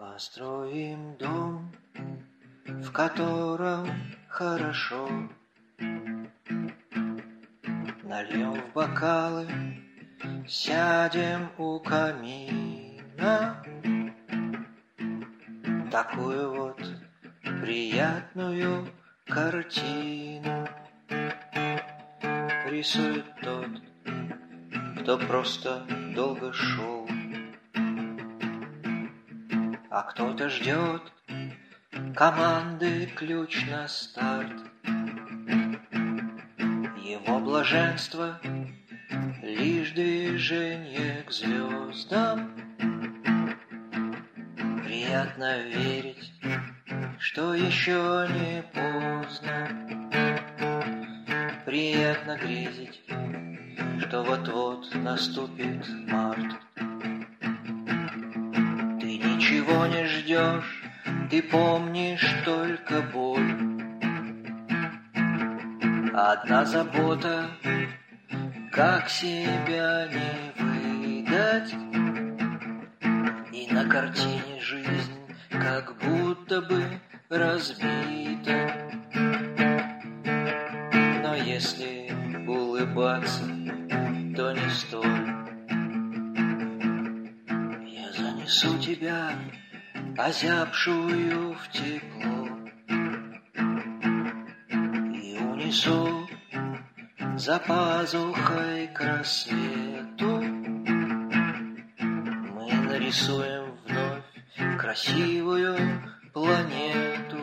Построим дом, в котором хорошо. Нальем в бокалы, сядем у камина. Такую вот приятную картину рисует тот, кто просто долго шел. А кто-то ждет команды ключ на старт. Его блаженство — лишь движение к звездам. Приятно верить, что еще не поздно. Приятно грезить, что вот-вот наступит март. Ты ничего не ждешь, ты помнишь только боль. Одна забота, как себя не выдать. И на картине жизнь как будто бы разбита. Но если улыбаться, то не столь. Я занесу тебя, озябшую в тепло, и унесу за пазухой к рассвету. Мы нарисуем вновь красивую планету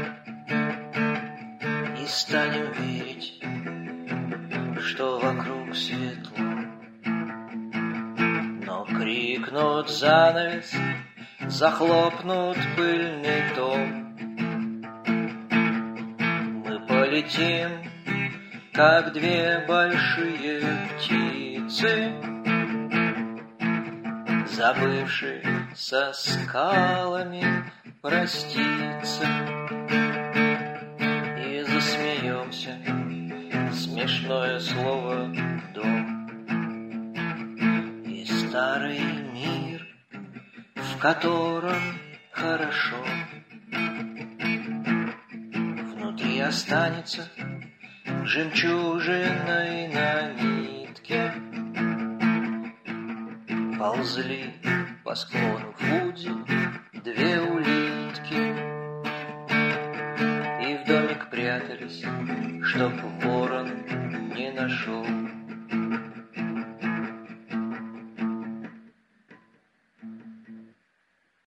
и станем верить, что вокруг светло. Но крикнут занавес, захлопнут пыльный дом. Мы полетим, как две большие птицы, забывшие со скалами проститься. И засмеемся, смешное слово «дом». И старый мир, в котором хорошо, внутри останется жемчужиной на нитке. Ползли по склону Фудзи две улитки и в домик прятались, чтоб